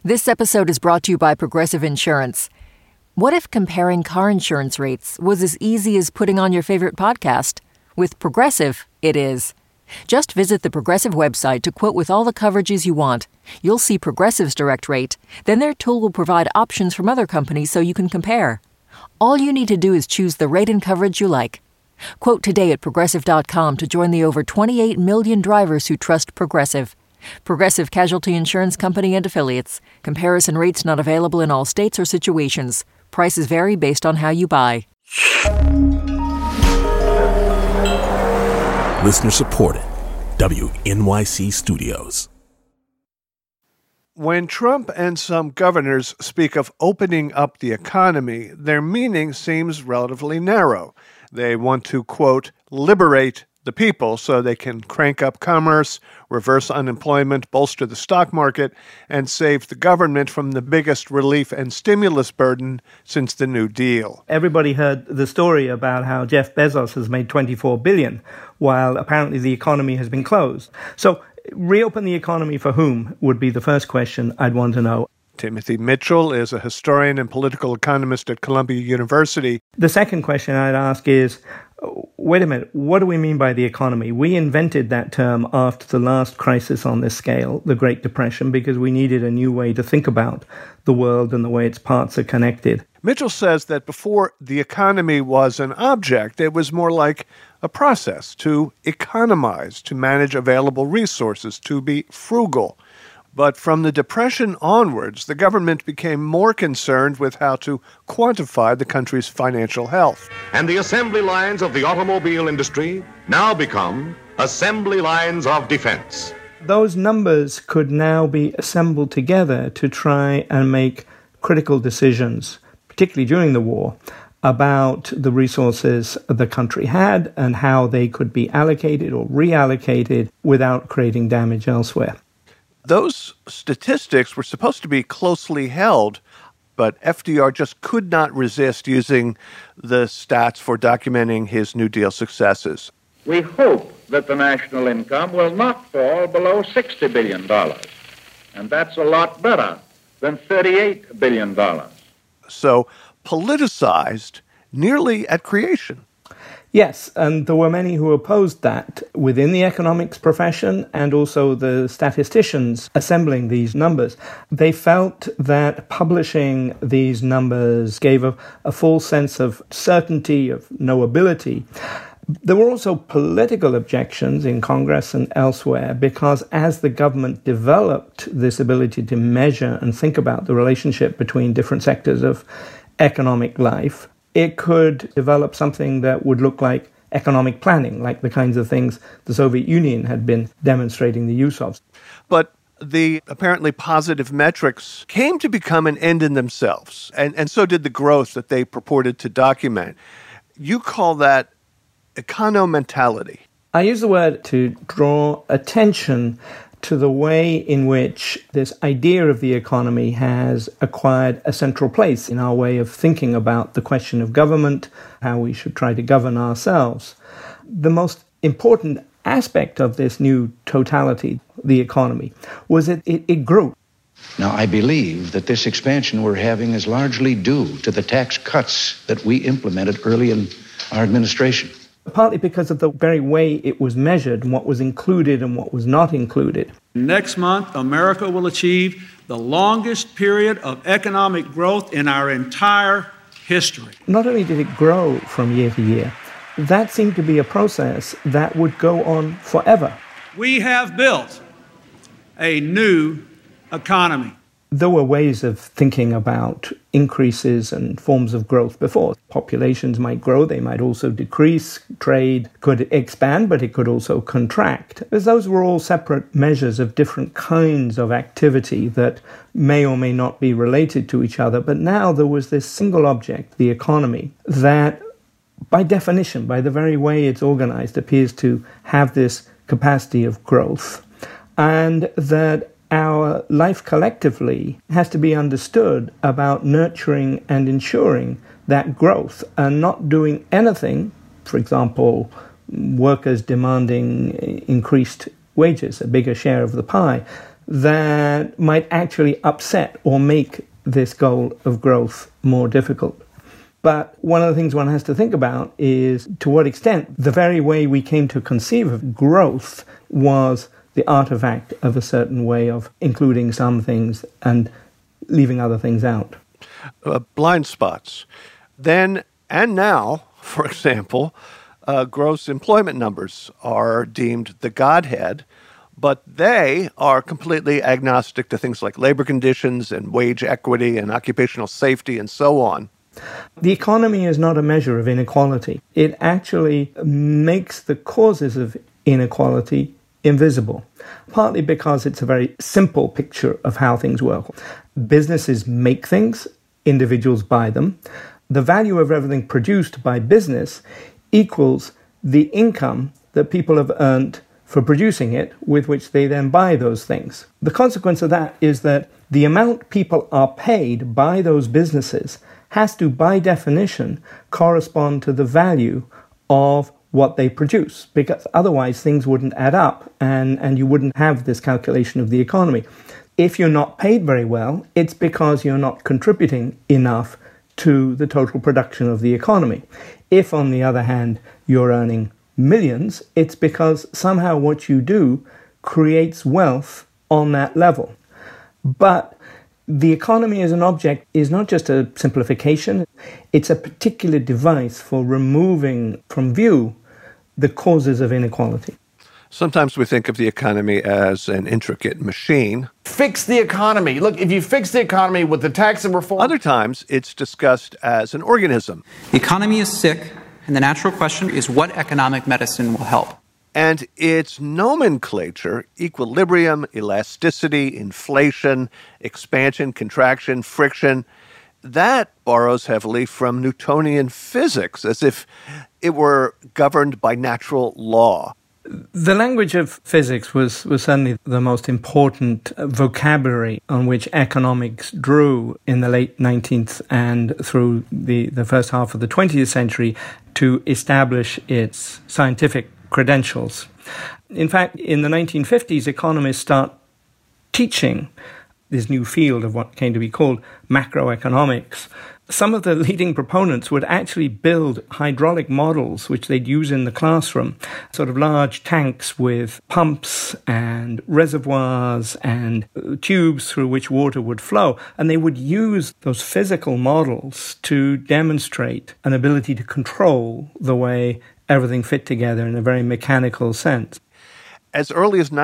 This episode is brought to you by Progressive Insurance. What if comparing car insurance rates was as easy as putting on your favorite podcast? With Progressive, it is. Just visit the Progressive website to quote with all the coverages you want. You'll see Progressive's direct rate. Then their tool will provide options from other companies so you can compare. All you need to do is choose the rate and coverage you like. Quote today at Progressive.com to join the over 28 million drivers who trust Progressive. Progressive Casualty Insurance Company and Affiliates. Comparison rates not available in all states or situations. Prices vary based on how you buy. Listener supported. WNYC Studios. When Trump and some governors speak of opening up the economy, their meaning seems relatively narrow. They want to, quote, liberate the people so they can crank up commerce, reverse unemployment, bolster the stock market, and save the government from the biggest relief and stimulus burden since the New Deal. Everybody heard the story about how Jeff Bezos has made $24 billion, while apparently the economy has been closed. So reopen the economy for whom would be the first question I'd want to know. Timothy Mitchell is a historian and political economist at Columbia University. The second question I'd ask is, wait a minute, what do we mean by the economy? We invented that term after the last crisis on this scale, the Great Depression, because we needed a new way to think about the world and the way its parts are connected. Mitchell says that before the economy was an object, it was more like a process to economize, to manage available resources, to be frugal. But from the Depression onwards, the government became more concerned with how to quantify the country's financial health. And the assembly lines of the automobile industry now become assembly lines of defense. Those numbers could now be assembled together to try and make critical decisions, particularly during the war, about the resources the country had and how they could be allocated or reallocated without creating damage elsewhere. Those statistics were supposed to be closely held, but FDR just could not resist using the stats for documenting his New Deal successes. We hope that the national income will not fall below $60 billion, and that's a lot better than $38 billion. So politicized nearly at creation. Yes, and there were many who opposed that within the economics profession and also the statisticians assembling these numbers. They felt that publishing these numbers gave a false sense of certainty, of knowability. There were also political objections in Congress and elsewhere because as the government developed this ability to measure and think about the relationship between different sectors of economic life, it could develop something that would look like economic planning, like the kinds of things the Soviet Union had been demonstrating the use of. But the apparently positive metrics came to become an end in themselves, and so did the growth that they purported to document. You call that economentality. I use the word to draw attention to the way in which this idea of the economy has acquired a central place in our way of thinking about the question of government, how we should try to govern ourselves. The most important aspect of this new totality, the economy, was that it grew. Now, I believe that this expansion we're having is largely due to the tax cuts that we implemented early in our administration. Partly because of the very way it was measured and what was included and what was not included. Next month, America will achieve the longest period of economic growth in our entire history. Not only did it grow from year to year, that seemed to be a process that would go on forever. We have built a new economy. There were ways of thinking about increases and forms of growth before. Populations might grow, they might also decrease. Trade could expand, but it could also contract. As those were all separate measures of different kinds of activity that may or may not be related to each other. But now there was this single object, the economy, that by definition, by the very way it's organized, appears to have this capacity of growth. And that our life collectively has to be understood about nurturing and ensuring that growth and not doing anything, for example, workers demanding increased wages, a bigger share of the pie, that might actually upset or make this goal of growth more difficult. But one of the things one has to think about is to what extent the very way we came to conceive of growth was the artifact of a certain way of including some things and leaving other things out. Blind spots. Then and now, for example, gross employment numbers are deemed the godhead, but they are completely agnostic to things like labor conditions and wage equity and occupational safety and so on. The economy is not a measure of inequality. It actually makes the causes of inequality invisible, partly because it's a very simple picture of how things work. Businesses make things, individuals buy them. The value of everything produced by business equals the income that people have earned for producing it, with which they then buy those things. The consequence of that is that the amount people are paid by those businesses has to, by definition, correspond to the value of what they produce, because otherwise things wouldn't add up and you wouldn't have this calculation of the economy. If you're not paid very well, it's because you're not contributing enough to the total production of the economy. If, on the other hand, you're earning millions, it's because somehow what you do creates wealth on that level. But the economy as an object is not just a simplification, it's a particular device for removing from view the causes of inequality. Sometimes we think of the economy as an intricate machine. Fix the economy. Look, if you fix the economy with the tax and reform... Other times, it's discussed as an organism. The economy is sick, and the natural question is what economic medicine will help. And its nomenclature, equilibrium, elasticity, inflation, expansion, contraction, friction, that borrows heavily from Newtonian physics, as if it were governed by natural law. The language of physics was certainly the most important vocabulary on which economics drew in the late 19th and through the first half of the 20th century to establish its scientific credentials. In fact, in the 1950s, economists start teaching this new field of what came to be called macroeconomics. Some of the leading proponents would actually build hydraulic models, which they'd use in the classroom, sort of large tanks with pumps and reservoirs and tubes through which water would flow. And they would use those physical models to demonstrate an ability to control the way everything fit together in a very mechanical sense. As early as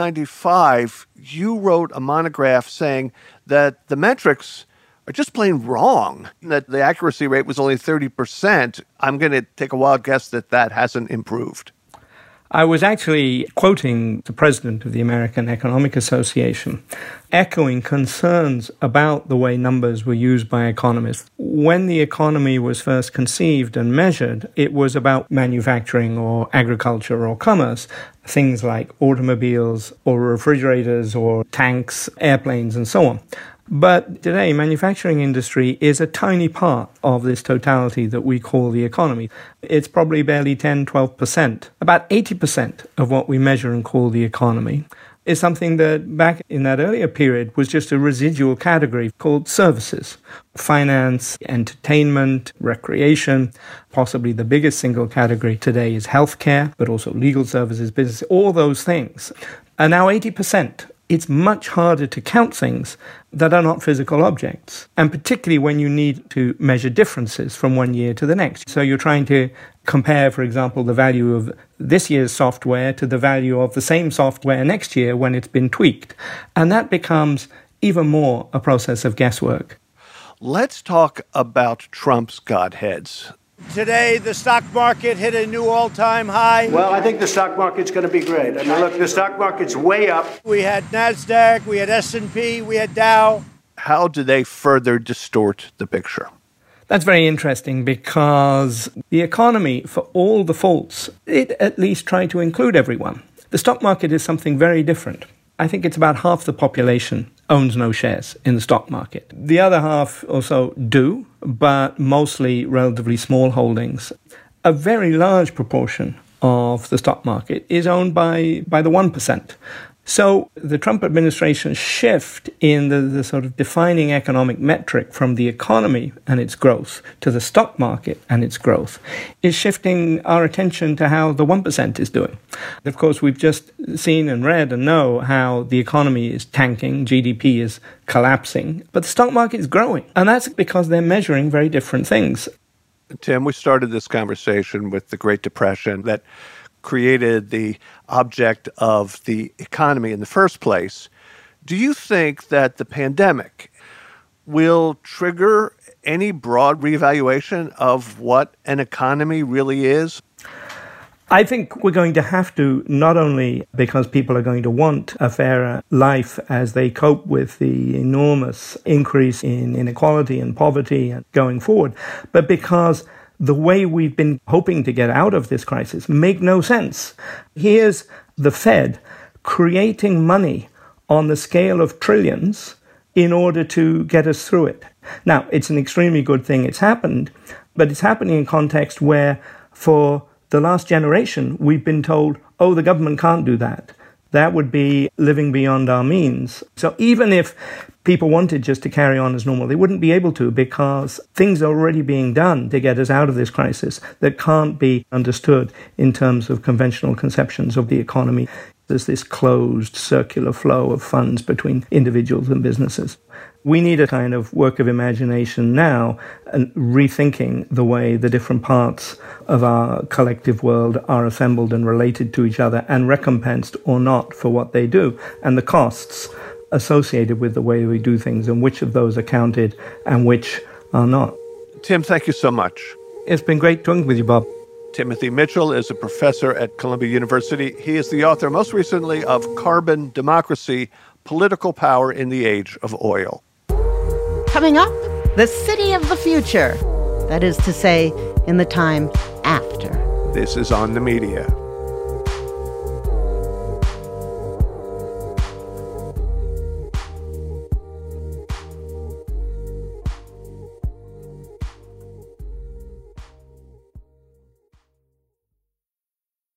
1995, you wrote a monograph saying that the metrics are just plain wrong, that the accuracy rate was only 30%. I'm going to take a wild guess that that hasn't improved. I was actually quoting the president of the American Economic Association, echoing concerns about the way numbers were used by economists. When the economy was first conceived and measured, it was about manufacturing or agriculture or commerce, things like automobiles or refrigerators or tanks, airplanes, and so on. But today, manufacturing industry is a tiny part of this totality that we call the economy. It's probably barely 10, 12%. About 80% of what we measure and call the economy is something that back in that earlier period was just a residual category called services. Finance, entertainment, recreation, possibly the biggest single category today is healthcare, but also legal services, business, all those things are now 80%. It's much harder to count things that are not physical objects, and particularly when you need to measure differences from one year to the next. So you're trying to compare, for example, the value of this year's software to the value of the same software next year when it's been tweaked. And that becomes even more a process of guesswork. Let's talk about Trump's godheads. Today, the stock market hit a new all-time high. Well, I think the stock market's going to be great. I mean, look, the stock market's way up. We had NASDAQ, we had S&P, we had Dow. How do they further distort the picture? That's very interesting because the economy, for all the faults, it at least tried to include everyone. The stock market is something very different. I think it's about half the population owns no shares in the stock market. The other half or so do, but mostly relatively small holdings. A very large proportion of the stock market is owned by the 1%. So the Trump administration's shift in the sort of defining economic metric from the economy and its growth to the stock market and its growth is shifting our attention to how the 1% is doing. Of course, we've just seen and read and know how the economy is tanking, GDP is collapsing, but the stock market is growing. And that's because they're measuring very different things. Tim, we started this conversation with the Great Depression that created the object of the economy in the first place. Do you think that the pandemic will trigger any broad reevaluation of what an economy really is? I think we're going to have to, not only because people are going to want a fairer life as they cope with the enormous increase in inequality and poverty going forward, but because the way we've been hoping to get out of this crisis make no sense. Here's the Fed creating money on the scale of trillions in order to get us through it. Now, it's an extremely good thing it's happened, but it's happening in context where for the last generation we've been told, oh, the government can't do that. That would be living beyond our means. So even if people wanted just to carry on as normal, they wouldn't be able to because things are already being done to get us out of this crisis that can't be understood in terms of conventional conceptions of the economy. There's this closed circular flow of funds between individuals and businesses. We need a kind of work of imagination now and rethinking the way the different parts of our collective world are assembled and related to each other and recompensed or not for what they do, and the costs associated with the way we do things and which of those are counted and which are not. Tim, thank you so much. It's been great talking with you, Bob. Timothy Mitchell is a professor at Columbia University. He is the author, most recently, of Carbon Democracy, Political Power in the Age of Oil. Coming up, the city of the future. That is to say, in the time after. This is On the Media.